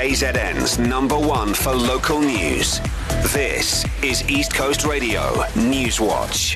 KZN's #1 for local news. This is East Coast Radio News Watch.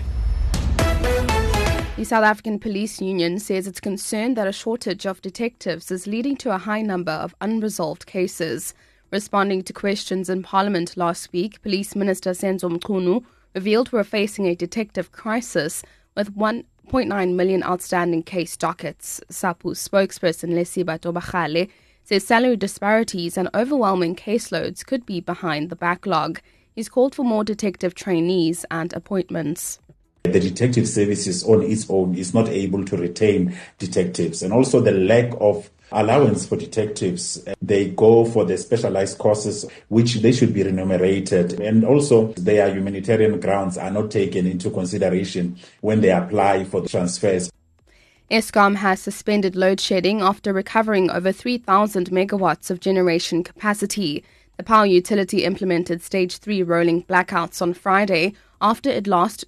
The South African Police Union says it's concerned that a shortage of detectives is leading to a high number of unresolved cases. Responding to questions in Parliament last week, Police Minister Senzo Mchunu revealed we're facing a detective crisis with 1.9 million outstanding case dockets. SAPU spokesperson Lesiba Tobachale says salary disparities and overwhelming caseloads could be behind the backlog. He's called for more detective trainees and appointments. The detective services on its own is not able to retain detectives, and also the lack of allowance for detectives. They go for the specialized courses, which they should be remunerated, and also their humanitarian grounds are not taken into consideration when they apply for the transfers. Eskom has suspended load shedding after recovering over 3,000 megawatts of generation capacity. The power utility implemented Stage 3 rolling blackouts on Friday after it lost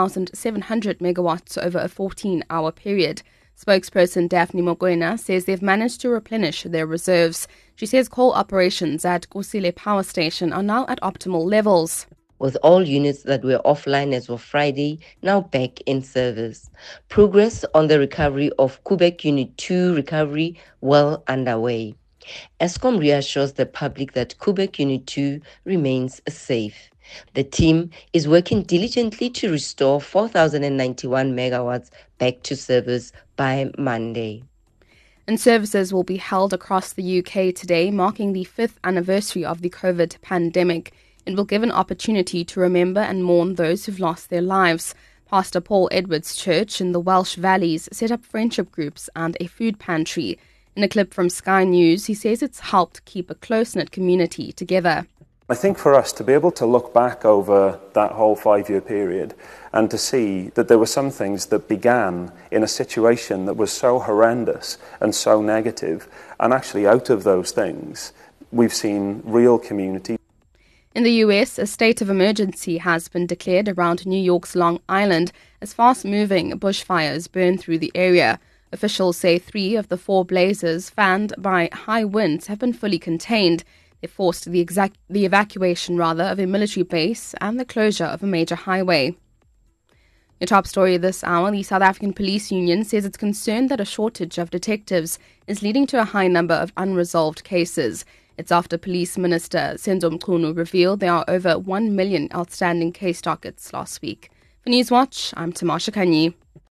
2,700 megawatts over a 14-hour period. Spokesperson Daphne Mokoena says they've managed to replenish their reserves. She says coal operations at Kusile Power Station are now at optimal levels, with all units that were offline as of Friday now back in service. Progress on the recovery of Quebec Unit 2 recovery well underway. Eskom reassures the public that Quebec Unit 2 remains safe. The team is working diligently to restore 4,091 megawatts back to service by Monday. And services will be held across the UK today, marking the 5th anniversary of the COVID pandemic. It will give an opportunity to remember and mourn those who've lost their lives. Pastor Paul Edwards Church in the Welsh Valleys set up friendship groups and a food pantry. In a clip from Sky News, he says it's helped keep a close-knit community together. I think for us to be able to look back over that whole 5-year period and to see that there were some things that began in a situation that was so horrendous and so negative, and actually out of those things, we've seen real community. In the US, a state of emergency has been declared around New York's Long Island as fast-moving bushfires burn through the area. Officials say 3 of the 4 blazes fanned by high winds have been fully contained. They forced the evacuation of a military base and the closure of a major highway. Your top story this hour, the South African Police Union says it's concerned that a shortage of detectives is leading to a high number of unresolved cases. It's after Police Minister Senzo Mchunu revealed there are over 1 million outstanding case dockets last week. For Newswatch, I'm Tamasha Kanyi.